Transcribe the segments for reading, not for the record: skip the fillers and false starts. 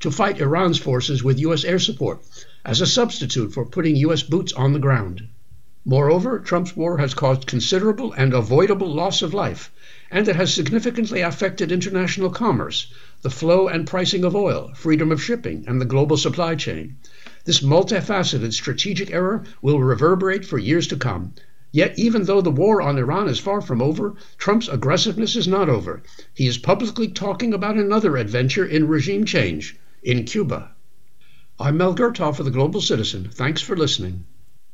to fight Iran's forces with U.S. air support as a substitute for putting U.S. boots on the ground. Moreover, Trump's war has caused considerable and avoidable loss of life, and it has significantly affected international commerce, the flow and pricing of oil, freedom of shipping, and the global supply chain. This multifaceted strategic error will reverberate for years to come. Yet even though the war on Iran is far from over, Trump's aggressiveness is not over. He is publicly talking about another adventure in regime change, in Cuba. I'm Mel Gerthoff for The Global Citizen. Thanks for listening.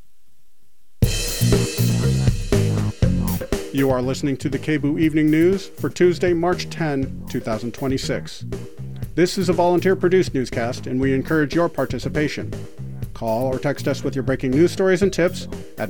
You are listening to the KBOO Evening News for Tuesday, March 10, 2026. This is a volunteer-produced newscast, and we encourage your participation. Call or text us with your breaking news stories and tips at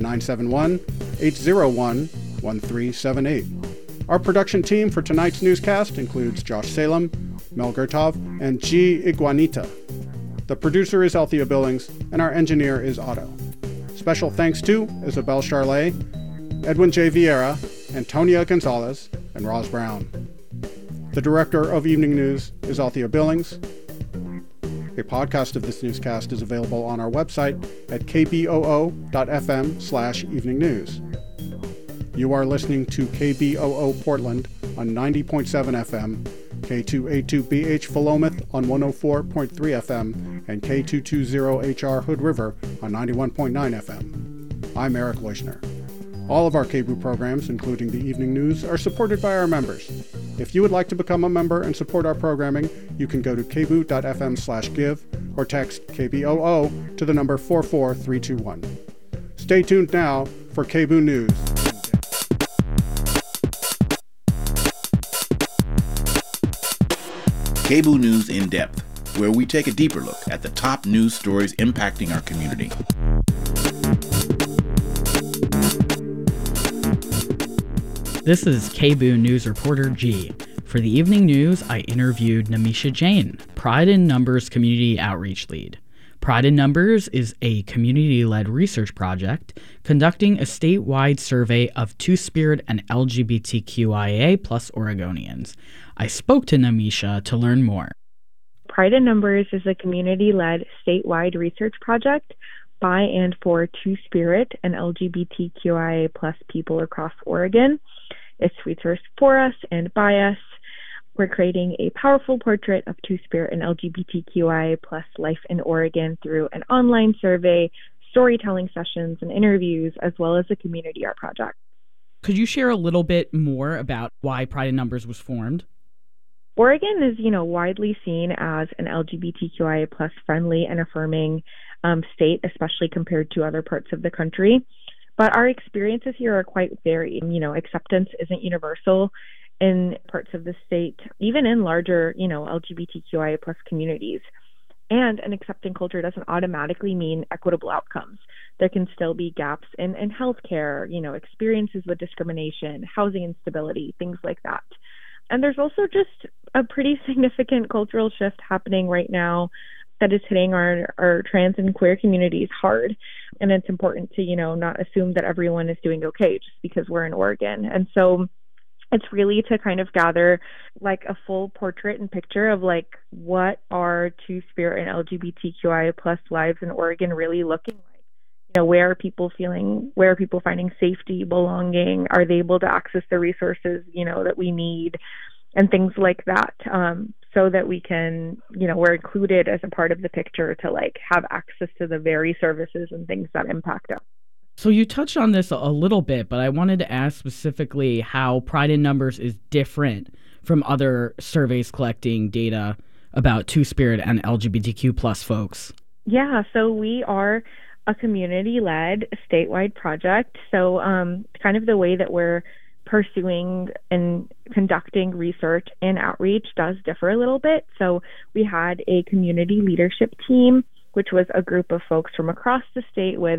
971-801-1378. Our production team for tonight's newscast includes Josh Salem, Mel Gerthoff, and G. Iguanita. The producer is Althea Billings, and our engineer is Otto. Special thanks to Isabel Charlet, Edwin J. Vieira, Antonia Gonzalez, and Roz Brown. The director of Evening News is Althea Billings. A podcast of this newscast is available on our website at kboo.fm/evening news. You are listening to KBOO Portland on 90.7 FM, K282BH Philomath on 104.3 FM, and K220HR Hood River on 91.9 FM. I'm Eric Leuschner. All of our KBOO programs, including the Evening News, are supported by our members. If you would like to become a member and support our programming, you can go to kboo.fm/give or text KBOO to the number 44321. Stay tuned now for KBOO News. KBOO News in Depth, where we take a deeper look at the top news stories impacting our community. This is KBOO News reporter G. For the Evening News, I interviewed Namisha Jain, Pride in Numbers Community Outreach Lead. Pride in Numbers is a community-led research project conducting a statewide survey of Two-Spirit and LGBTQIA+ Oregonians. I spoke to Namisha to learn more. Pride in Numbers is a community-led statewide research project by and for Two-Spirit and LGBTQIA+ people across Oregon. It's researched for us and by us. We're creating a powerful portrait of Two-Spirit and LGBTQIA+ life in Oregon through an online survey, storytelling sessions, and interviews, as well as a community art project. Could you share a little bit more about why Pride in Numbers was formed? Oregon is, widely seen as an LGBTQIA+ friendly and affirming state, especially compared to other parts of the country. But our experiences here are quite varied. Acceptance isn't universal in parts of the state, even in larger, LGBTQIA+ communities. And an accepting culture doesn't automatically mean equitable outcomes. There can still be gaps in healthcare, experiences with discrimination, housing instability, things like that. And there's also just a pretty significant cultural shift happening right now that is hitting our trans and queer communities hard. And it's important to, not assume that everyone is doing okay just because we're in Oregon. And so it's really to kind of gather like a full portrait and picture of like what are Two-Spirit and LGBTQIA+ lives in Oregon really looking like. Where are people finding safety, belonging? Are they able to access the resources, that we need and things like that? So that we can, we're included as a part of the picture to like have access to the very services and things that impact us. So you touched on this a little bit, but I wanted to ask specifically how Pride in Numbers is different from other surveys collecting data about Two-Spirit and LGBTQ+ folks. Yeah, so we are a community-led statewide project. So kind of the way that we're pursuing and conducting research and outreach does differ a little bit. So we had a community leadership team, which was a group of folks from across the state with,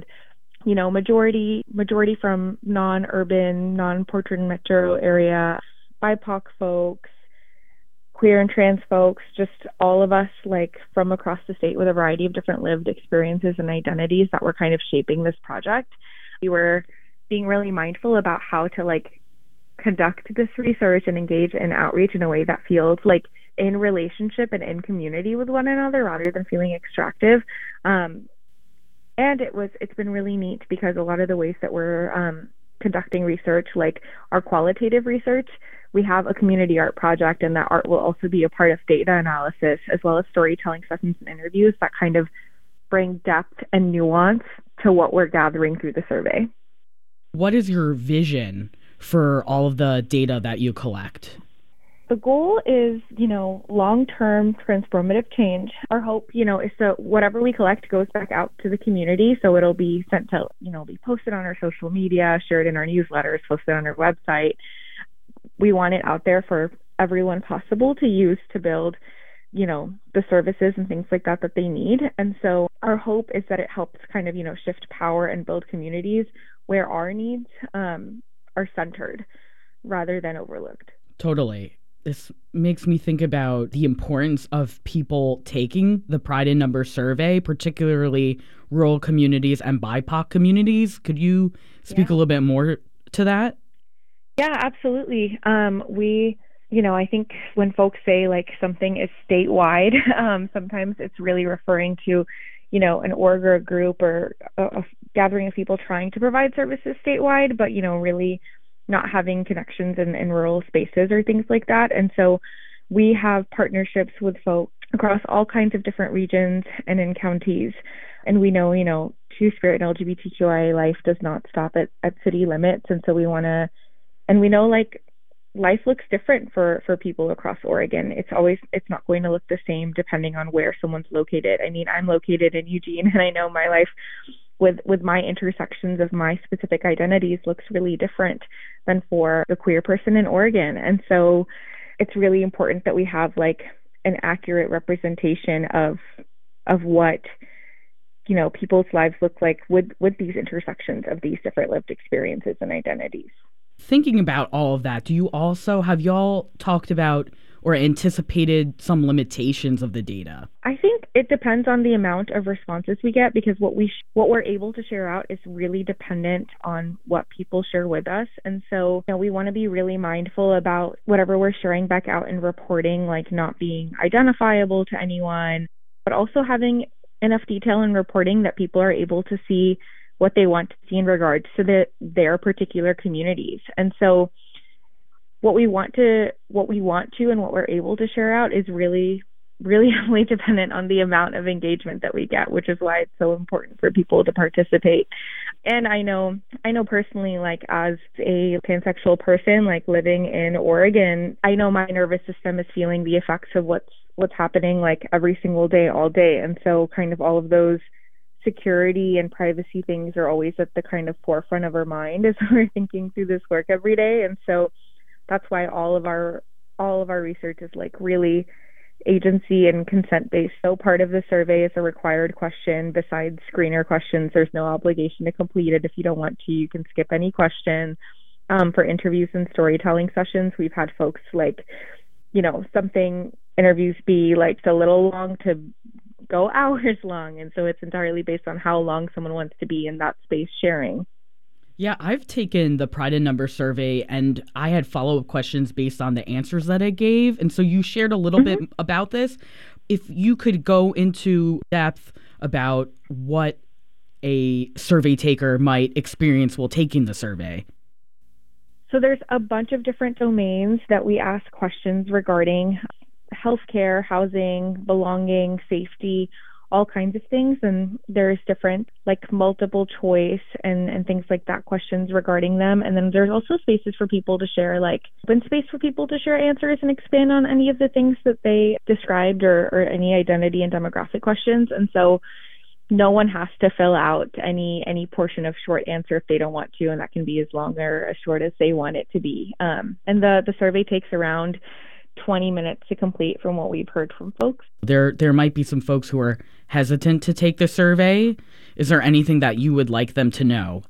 majority from non-urban, non-Portland metro area, BIPOC folks, queer and trans folks, just all of us like from across the state with a variety of different lived experiences and identities that were kind of shaping this project. We were being really mindful about how to like conduct this research and engage in outreach in a way that feels like in relationship and in community with one another rather than feeling extractive. And it's been really neat because a lot of the ways that we're conducting research, like our qualitative research, we have a community art project, and that art will also be a part of data analysis as well as storytelling sessions and interviews that kind of bring depth and nuance to what we're gathering through the survey. What is your vision for all of the data that you collect? The goal is, long-term transformative change. Our hope, is that whatever we collect goes back out to the community. So it'll be sent to, be posted on our social media, shared in our newsletters, posted on our website. We want it out there for everyone possible to use to build, the services and things like that they need. And so our hope is that it helps kind of, shift power and build communities where our needs are centered rather than overlooked. Totally. This makes me think about the importance of people taking the Pride in Numbers survey, particularly rural communities and BIPOC communities. Could you speak a little bit more to that? Yeah, absolutely. I think when folks say like something is statewide, sometimes it's really referring to, an org or a group or a gathering of people trying to provide services statewide, but, really not having connections in rural spaces or things like that. And so we have partnerships with folks across all kinds of different regions and in counties. And we know, Two-Spirit and LGBTQIA life does not stop at city limits. And so we know like life looks different for people across Oregon. It's not going to look the same depending on where someone's located. I mean, I'm located in Eugene, and I know my life with my intersections of my specific identities looks really different than for the queer person in Oregon. And so it's really important that we have like an accurate representation of what, people's lives look like with these intersections of these different lived experiences and identities. Thinking about all of that, have y'all talked about or anticipated some limitations of the data? I think it depends on the amount of responses we get, because what we're able to share out is really dependent on what people share with us. And so, we want to be really mindful about whatever we're sharing back out in reporting, like not being identifiable to anyone, but also having enough detail in reporting that people are able to see what they want to see in regards to their particular communities. And so what we want to and what we're able to share out is really, really heavily dependent on the amount of engagement that we get, which is why it's so important for people to participate. And I know personally, like as a pansexual person, like living in Oregon, I know my nervous system is feeling the effects of what's happening like every single day, all day. And so kind of all of those security and privacy things are always at the kind of forefront of our mind as we're thinking through this work every day. And so that's why all of our research is like really agency and consent based. So part of the survey is a required question. Besides screener questions, there's no obligation to complete it. If you don't want to, you can skip any question. For interviews and storytelling sessions, we've had folks like, something interviews be like a little long to go hours long. And so it's entirely based on how long someone wants to be in that space sharing. Yeah, I've taken the Pride in Numbers survey, and I had follow-up questions based on the answers that it gave. And so you shared a little bit about this. If you could go into depth about what a survey taker might experience while taking the survey. So there's a bunch of different domains that we ask questions regarding: healthcare, housing, belonging, safety, all kinds of things. And there's different like multiple choice and things like that questions regarding them. And then there's also spaces for people to share, like open space for people to share answers and expand on any of the things that they described or any identity and demographic questions. And so no one has to fill out any portion of short answer if they don't want to, and that can be as long or as short as they want it to be. And the survey takes around 20 minutes to complete from what we've heard from folks. There might be some folks who are hesitant to take the survey. Is there anything that you would like them to know?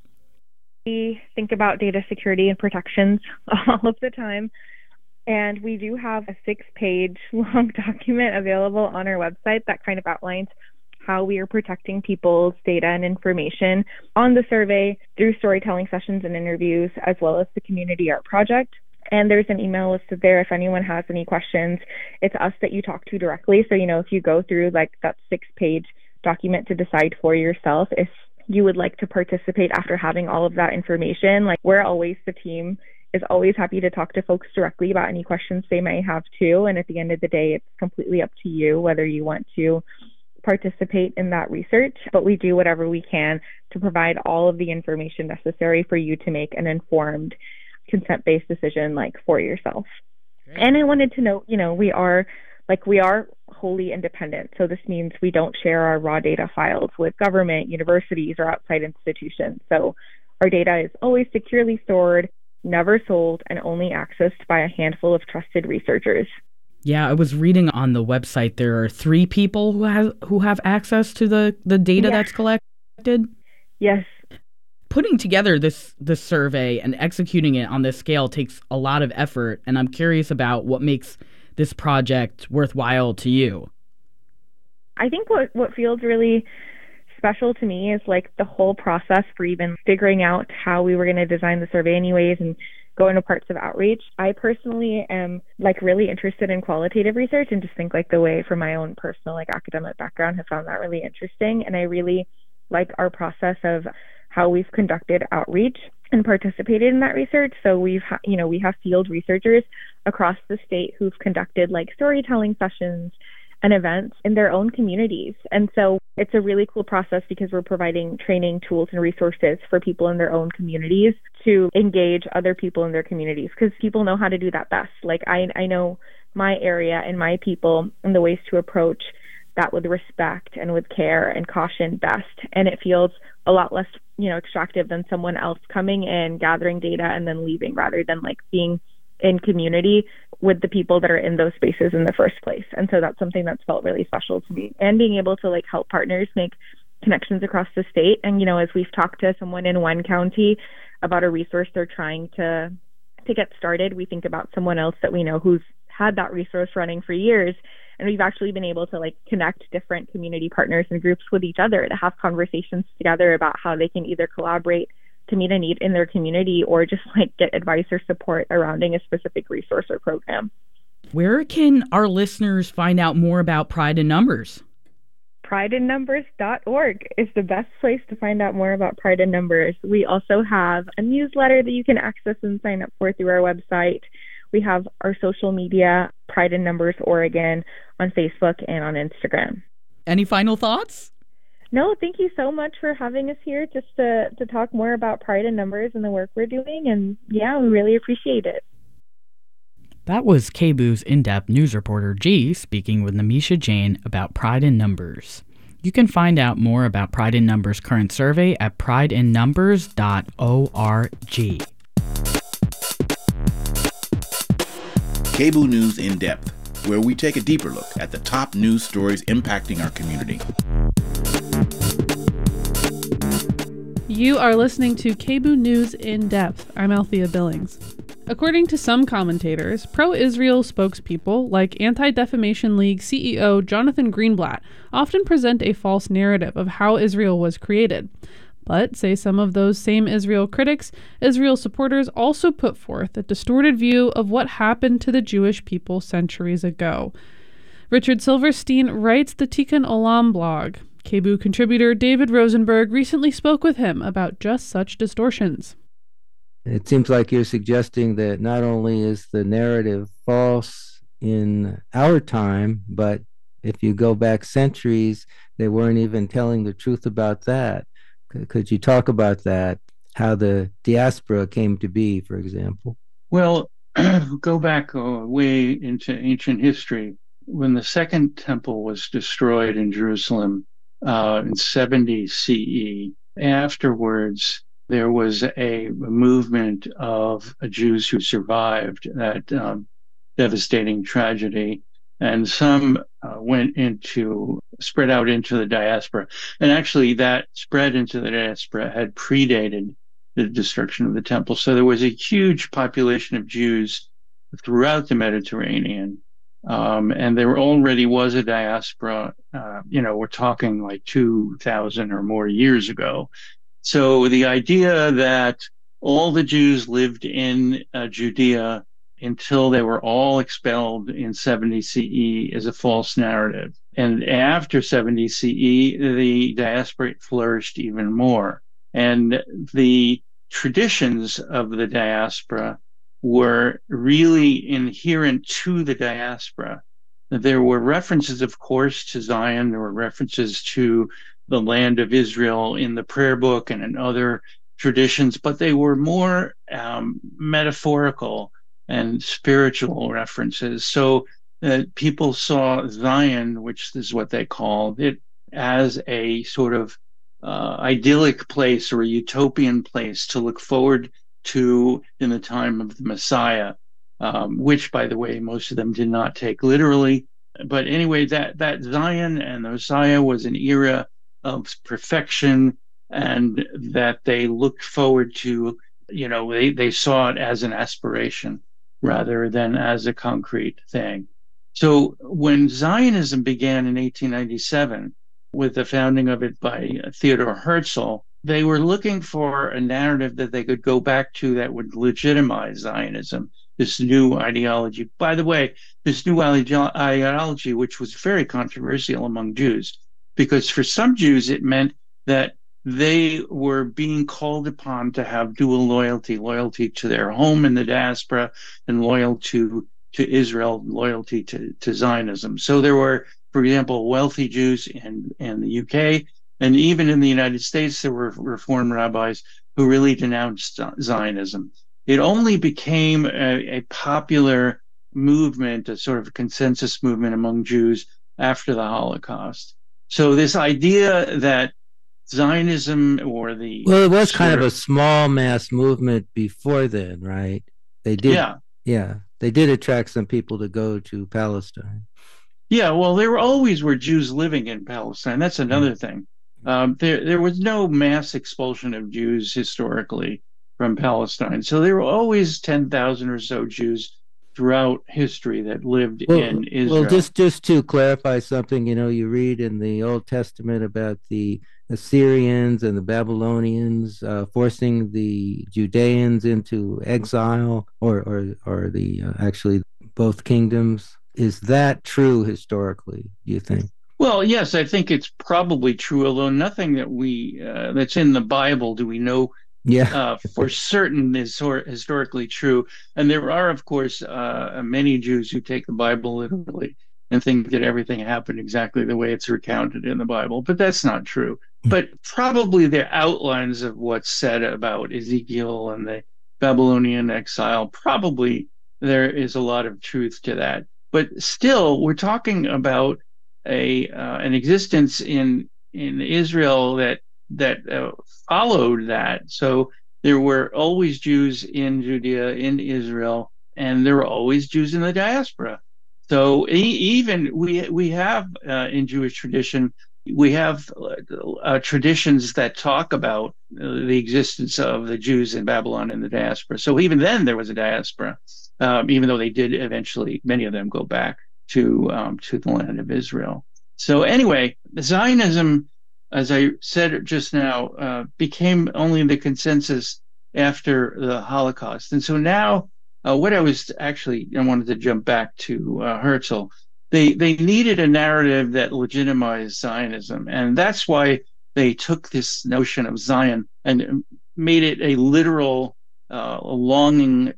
We think about data security and protections all of the time. And we do have a 6-page long document available on our website that kind of outlines how we are protecting people's data and information on the survey through storytelling sessions and interviews, as well as the community art project. And there's an email listed there if anyone has any questions. It's us that you talk to directly. So, if you go through like that 6-page document to decide for yourself if you would like to participate after having all of that information, like the team is always happy to talk to folks directly about any questions they may have too. And at the end of the day, it's completely up to you whether you want to participate in that research, but we do whatever we can to provide all of the information necessary for you to make an informed consent-based decision for yourself. Great. And I wanted to note, we are wholly independent. So this means we don't share our raw data files with government, universities, or outside institutions. So our data is always securely stored, never sold, and only accessed by a handful of trusted researchers. Yeah, I was reading on the website there are 3 people who have access to the data that's collected. Yes. Putting together this survey and executing it on this scale takes a lot of effort, and I'm curious about what makes this project worthwhile to you. I think what feels really special to me is the whole process for even figuring out how we were going to design the survey anyways and go into parts of outreach. I personally am really interested in qualitative research and just think the way from my own personal academic background have found that really interesting. And I really like our process of how we've conducted outreach and participated in that research. So we have field researchers across the state who've conducted storytelling sessions and events in their own communities. And so it's a really cool process because we're providing training, tools, and resources for people in their own communities to engage other people in their communities, because people know how to do that best. I know my area and my people and the ways to approach that with respect and with care and caution best. And it feels a lot less, extractive than someone else coming in, gathering data, and then leaving, rather than being in community with the people that are in those spaces in the first place. And so that's something that's felt really special to me. And being able to help partners make connections across the state. And, as we've talked to someone in one county about a resource they're trying to get started, we think about someone else that we know who's had that resource running for years. And we've actually been able to connect different community partners and groups with each other to have conversations together about how they can either collaborate to meet a need in their community or just get advice or support around a specific resource or program. Where can our listeners find out more about Pride in Numbers? PrideInNumbers.org is the best place to find out more about Pride in Numbers. We also have a newsletter that you can access and sign up for through our website. We have our social media, Pride in Numbers Oregon, on Facebook and on Instagram. Any final thoughts? No, thank you so much for having us here just to talk more about Pride in Numbers and the work we're doing. And yeah, we really appreciate it. That was KBOO's in-depth news reporter G speaking with Namisha Jain about Pride in Numbers. You can find out more about Pride in Numbers' current survey at prideinnumbers.org. KBOO News in Depth, where we take a deeper look at the top news stories impacting our community. You are listening to KBOO News in Depth. I'm Althea Billings. According to some commentators, pro-Israel spokespeople like Anti-Defamation League CEO Jonathan Greenblatt often present a false narrative of how Israel was created. But, say some of those same Israel critics, Israel supporters also put forth a distorted view of what happened to the Jewish people centuries ago. Richard Silverstein writes the Tikkun Olam blog. KBOO contributor David Rosenberg recently spoke with him about just such distortions. It seems like you're suggesting that not only is the narrative false in our time, but if you go back centuries, they weren't even telling the truth about that. Could you talk about that, how the diaspora came to be, for example? Well, go back way into ancient history. When the Second Temple was destroyed in Jerusalem in 70 CE, afterwards, there was a movement of Jews who survived that devastating tragedy, and some spread out into the diaspora. And actually, that spread into the diaspora had predated the destruction of the temple. So there was a huge population of Jews throughout the Mediterranean. And there already was a diaspora, we're talking 2,000 or more years ago. So the idea that all the Jews lived in Judea until they were all expelled in 70 CE is a false narrative. And after 70 CE, the diaspora flourished even more. And the traditions of the diaspora were really inherent to the diaspora. There were references, of course, to Zion. There were references to the land of Israel in the prayer book and in other traditions, but they were more metaphorical and spiritual references. So people saw Zion, which is what they called it, as a sort of idyllic place or a utopian place to look forward to in the time of the Messiah, which, by the way, most of them did not take literally. But anyway, that Zion and the Messiah was an era of perfection, and that they looked forward to, they saw it as an aspiration rather than as a concrete thing. So when Zionism began in 1897, with the founding of it by Theodor Herzl, they were looking for a narrative that they could go back to that would legitimize Zionism, this new ideology. By the way, this new ideology, which was very controversial among Jews, because for some Jews it meant that they were being called upon to have dual loyalty to their home in the diaspora and loyal to Israel, loyalty to Zionism. So there were, for example, wealthy Jews in the UK, and even in the United States, there were Reform rabbis who really denounced Zionism. It only became a popular movement, a sort of consensus movement among Jews after the Holocaust. So this idea that Zionism or it was kind of a small mass movement before then, right? They did, yeah, they did attract some people to go to Palestine. Yeah, well, there always were Jews living in Palestine. That's another thing. There was no mass expulsion of Jews historically from Palestine. So there were always 10,000 or so Jews throughout history that lived in Israel. Well, just to clarify something, you read in the Old Testament about the Assyrians and the Babylonians forcing the Judeans into exile, or the actually both kingdoms. Is that true historically, do you think? Well, yes, I think it's probably true, although nothing that that's in the Bible do we know for certain is historically true. And there are, of course, many Jews who take the Bible literally and think that everything happened exactly the way it's recounted in the Bible, but that's not true. But probably the outlines of what's said about Ezekiel and the Babylonian exile, probably there is a lot of truth to that. But still, we're talking about an existence in Israel that followed that. So there were always Jews in Judea, in Israel, and there were always Jews in the diaspora. So even we have in Jewish tradition, we have traditions that talk about the existence of the Jews in Babylon and the diaspora. So even then there was a diaspora, even though they did eventually, many of them go back to the land of Israel. So anyway, Zionism, as I said just now, became only the consensus after the Holocaust. And so now I wanted to jump back to Herzl. They needed a narrative that legitimized Zionism. And that's why they took this notion of Zion and made it a literal longing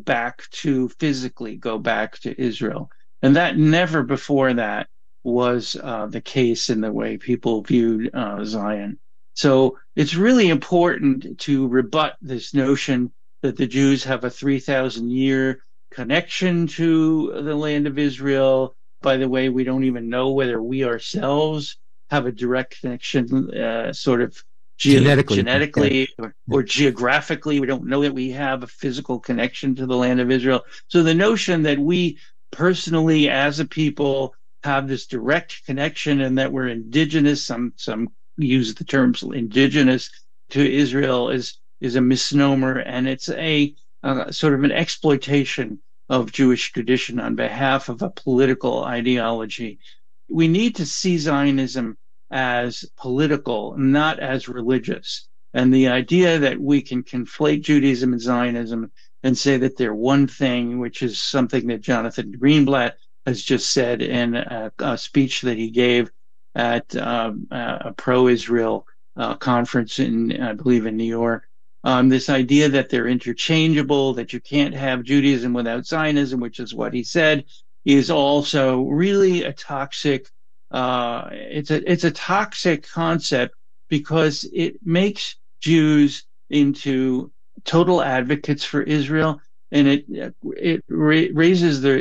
to physically go back to Israel. And that never before that was the case in the way people viewed Zion. So it's really important to rebut this notion that the Jews have a 3,000-year connection to the land of Israel. By the way, we don't even know whether we ourselves have a direct connection, sort of genetically or geographically. We don't know that we have a physical connection to the land of Israel. So the notion that we personally, as a people, have this direct connection and that we're indigenous, some use the terms indigenous to Israel, is a misnomer, and it's a sort of an exploitation of Jewish tradition on behalf of a political ideology. We need to see Zionism as political, not as religious. And the idea that we can conflate Judaism and Zionism and say that they're one thing, which is something that Jonathan Greenblatt has just said in a speech that he gave at a pro-Israel conference I believe, in New York. This idea that they're interchangeable, that you can't have Judaism without Zionism, which is what he said, is also really a toxic. It's a toxic concept because it makes Jews into total advocates for Israel, and it raises the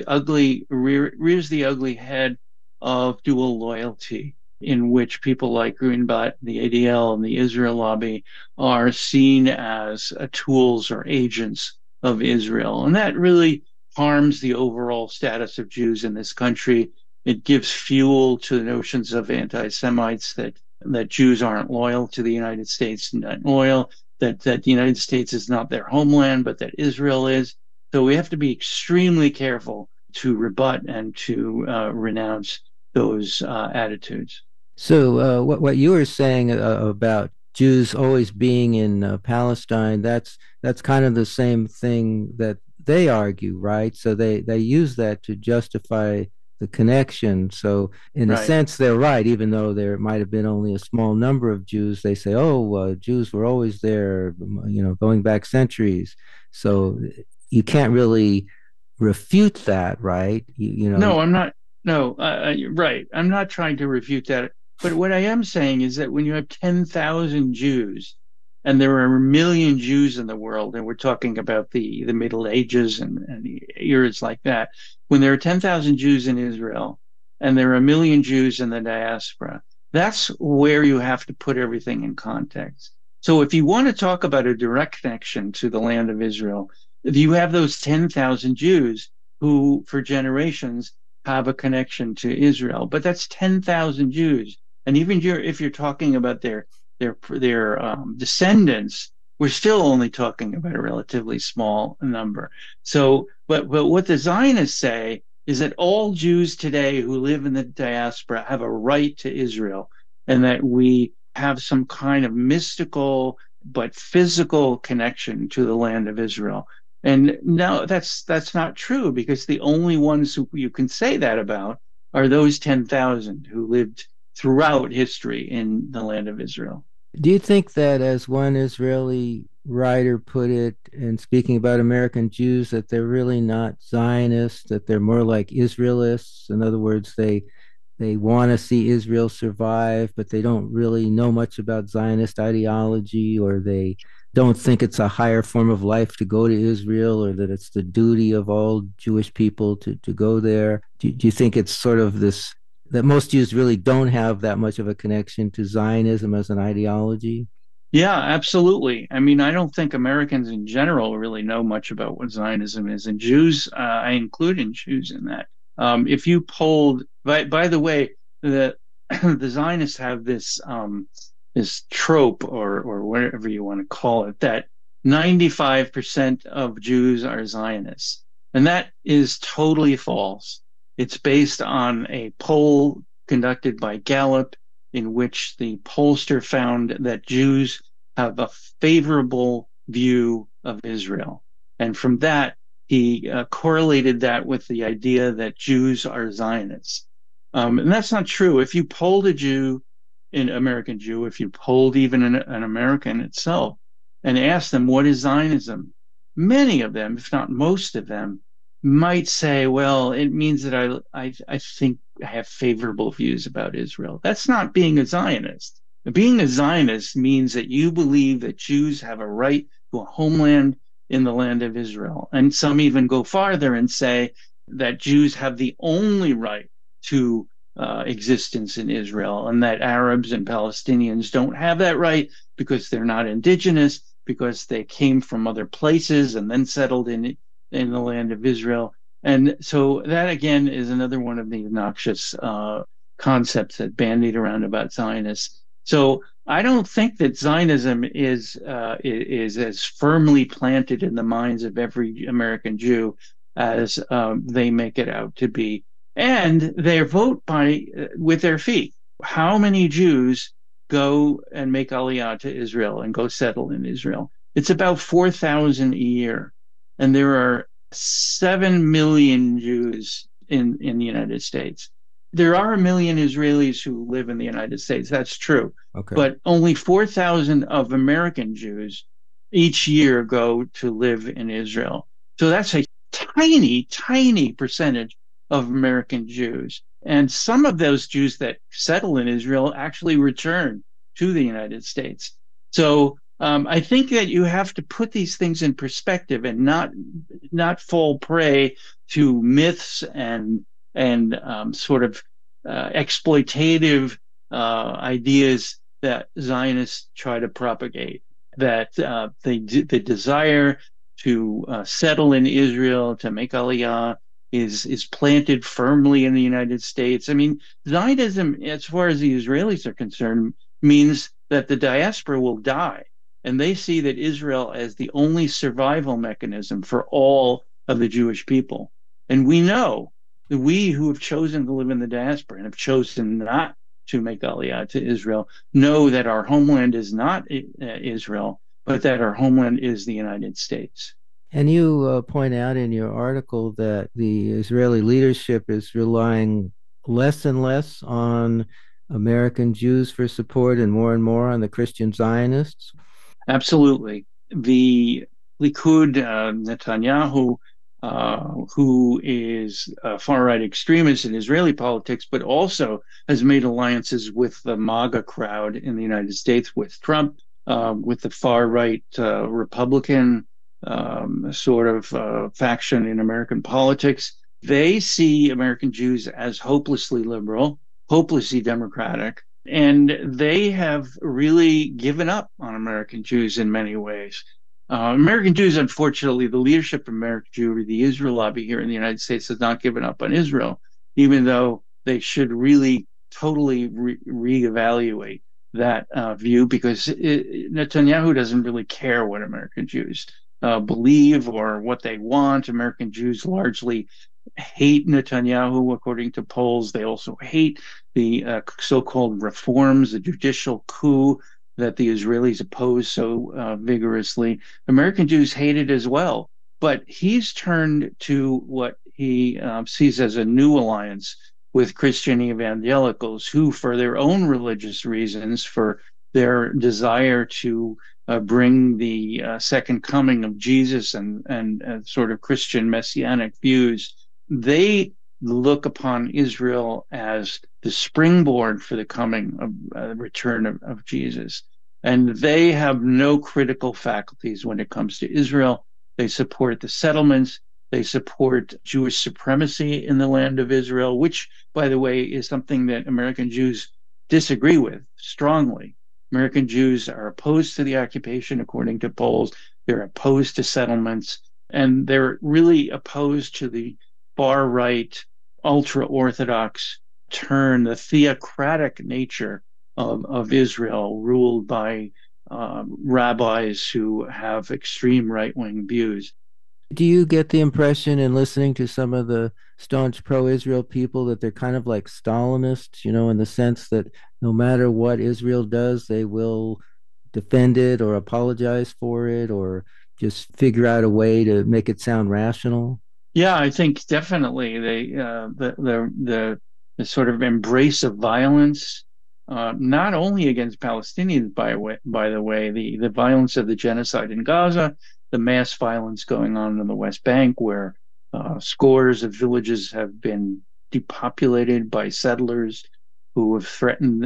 ugly head of dual loyalty, in which people like Greenblatt, the ADL, and the Israel lobby are seen as tools or agents of Israel. And that really harms the overall status of Jews in this country. It gives fuel to the notions of anti-Semites that Jews aren't loyal to the United States, not loyal, that the United States is not their homeland, but that Israel is. So we have to be extremely careful to rebut and to renounce those attitudes. So what you were saying about Jews always being in Palestine, that's kind of the same thing that they argue, right? So they use that to justify the connection. So in a sense, they're right, even though there might have been only a small number of Jews. They say, Jews were always there, going back centuries. So you can't really refute that, right? No, I'm not. No, right. I'm not trying to refute that. But what I am saying is that when you have 10,000 Jews, and there are 1 million Jews in the world, and we're talking about the Middle Ages and eras like that, when there are 10,000 Jews in Israel, and there are 1 million Jews in the diaspora, that's where you have to put everything in context. So if you want to talk about a direct connection to the land of Israel, you have those 10,000 Jews who, for generations, have a connection to Israel. But that's 10,000 Jews. And even if you're talking about their descendants, we're still only talking about a relatively small number. So, but what the Zionists say is that all Jews today who live in the diaspora have a right to Israel, and that we have some kind of mystical but physical connection to the land of Israel. And no, that's not true, because the only ones who you can say that about are those 10,000 who lived throughout history in the land of Israel. Do you think that, as one Israeli writer put it, in speaking about American Jews, that they're really not Zionists, that they're more like Israelists? In other words, they want to see Israel survive, but they don't really know much about Zionist ideology, or they don't think it's a higher form of life to go to Israel, or that it's the duty of all Jewish people to go there? Do you think it's sort of this, that most Jews really don't have that much of a connection to Zionism as an ideology? Yeah, absolutely. I mean, I don't think Americans in general really know much about what Zionism is, and Jews, I include in Jews in that. If you polled, by the way, the Zionists have this trope, or whatever you want to call it, that 95% of Jews are Zionists, and that is totally false. It's based on a poll conducted by Gallup, in which the pollster found that Jews have a favorable view of Israel. And from that, he correlated that with the idea that Jews are Zionists. And that's not true. If you polled a Jew, an American Jew, if you polled even an American itself, and asked them, what is Zionism? Many of them, if not most of them, might say, well, it means that I think I have favorable views about Israel. That's not being a Zionist. Being a Zionist means that you believe that Jews have a right to a homeland in the land of Israel. And some even go farther and say that Jews have the only right to existence in Israel, and that Arabs and Palestinians don't have that right because they're not indigenous, because they came from other places and then settled in the land of Israel. And so that, again, is another one of the obnoxious concepts that bandied around about Zionists. So I don't think that Zionism is as firmly planted in the minds of every American Jew as they make it out to be. And they vote with their feet. How many Jews go and make Aliyah to Israel and go settle in Israel? It's about 4,000 a year. and there are 7 million Jews in the United States. There are 1 million Israelis who live in the United States. That's true. Okay. But only 4,000 of American Jews each year go to live in Israel. So that's a tiny, tiny percentage of American Jews. And some of those Jews that settle in Israel actually return to the United States. So I think that you have to put these things in perspective and not fall prey to myths and sort of exploitative ideas that Zionists try to propagate. That the desire to settle in Israel, to make Aliyah, is planted firmly in the United States. I mean, Zionism, as far as the Israelis are concerned, means that the diaspora will die. And they see that Israel as the only survival mechanism for all of the Jewish people. And we know that we who have chosen to live in the diaspora and have chosen not to make Aliyah to Israel know that our homeland is not Israel, but that our homeland is the United States. And you point out in your article that the Israeli leadership is relying less and less on American Jews for support and more on the Christian Zionists. Absolutely. The Likud, Netanyahu, who is a far-right extremist in Israeli politics, but also has made alliances with the MAGA crowd in the United States, with Trump, with the far-right Republican sort of faction in American politics. They see American Jews as hopelessly liberal, hopelessly democratic, and they have really given up on American Jews in many ways. American Jews, unfortunately, the leadership of American Jewry, the Israel lobby here in the United States, has not given up on Israel, even though they should really totally reevaluate that view, because Netanyahu doesn't really care what American Jews believe or what they want. American Jews largely hate Netanyahu, according to polls. They also hate the so-called reforms, the judicial coup that the Israelis oppose so vigorously. American Jews hate it as well. But he's turned to what he sees as a new alliance with Christian evangelicals who, for their own religious reasons, for their desire to bring the second coming of Jesus and sort of Christian messianic views, they look upon Israel as the springboard for the coming of return of Jesus. And they have no critical faculties when it comes to Israel. They support the settlements. They support Jewish supremacy in the land of Israel, which, by the way, is something that American Jews disagree with strongly. American Jews are opposed to the occupation, according to polls. They're opposed to settlements, and they're really opposed to the far-right, ultra-Orthodox turn, the theocratic nature of Israel, ruled by rabbis who have extreme right-wing views. Do you get the impression in listening to some of the staunch pro-Israel people that they're kind of like Stalinists, in the sense that no matter what Israel does, they will defend it or apologize for it or just figure out a way to make it sound rational? Yeah, I think definitely the sort of embrace of violence, not only against Palestinians, by the way, the violence of the genocide in Gaza, the mass violence going on in the West Bank, where scores of villages have been depopulated by settlers who have threatened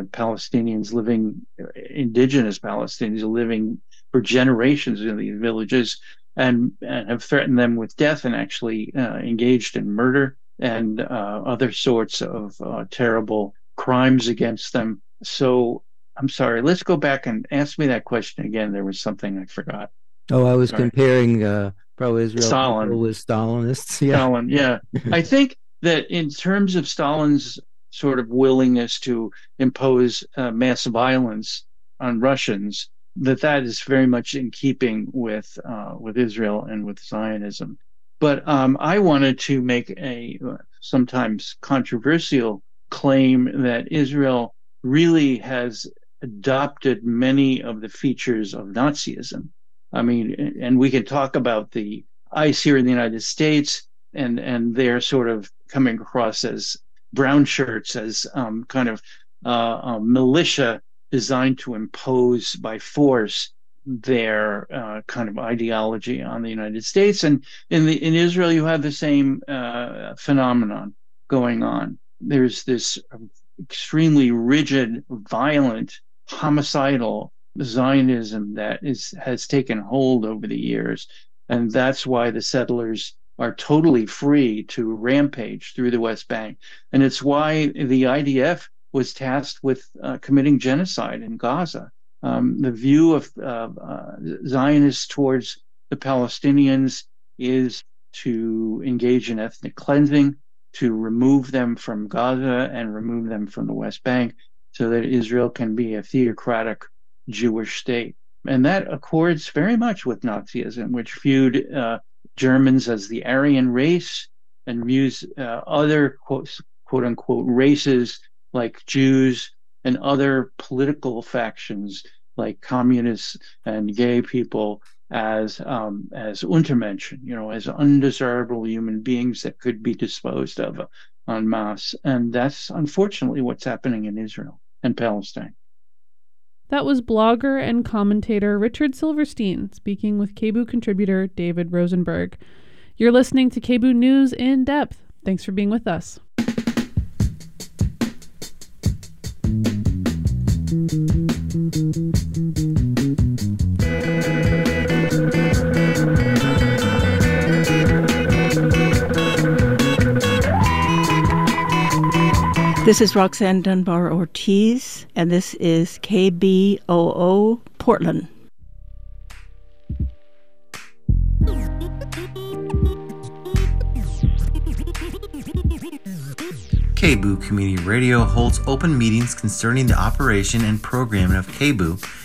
indigenous Palestinians living for generations in these villages, and have threatened them with death and actually engaged in murder and other sorts of terrible crimes against them. So I'm sorry, let's go back and ask me that question again. There was something I forgot. Oh, I was comparing pro-Israel Stalin with Stalinists. Yeah. Stalin, yeah. I think that in terms of Stalin's sort of willingness to impose mass violence on Russians, that is very much in keeping with Israel and with Zionism. But I wanted to make a sometimes controversial claim that Israel really has adopted many of the features of Nazism. I mean, and we can talk about the ICE here in the United States, and they're sort of coming across as brown shirts, as kind of militia designed to impose by force their kind of ideology on the United States. And in Israel, you have the same phenomenon going on. There's this extremely rigid, violent, homicidal Zionism that has taken hold over the years. And that's why the settlers are totally free to rampage through the West Bank. And it's why the IDF was tasked with committing genocide in Gaza. The view of Zionists towards the Palestinians is to engage in ethnic cleansing, to remove them from Gaza and remove them from the West Bank so that Israel can be a theocratic Jewish state. And that accords very much with Nazism, which viewed Germans as the Aryan race and views other quote unquote races like Jews and other political factions like communists and gay people as Untermenschen, as undesirable human beings that could be disposed of en masse. And that's unfortunately what's happening in Israel and Palestine. That was blogger and commentator Richard Silverstein speaking with KBOO contributor David Rosenberg. You're listening to KBOO News in Depth. Thanks for being with us. This is Roxanne Dunbar Ortiz, and this is KBOO Portland. KBOO Community Radio holds open meetings concerning the operation and programming of KBOO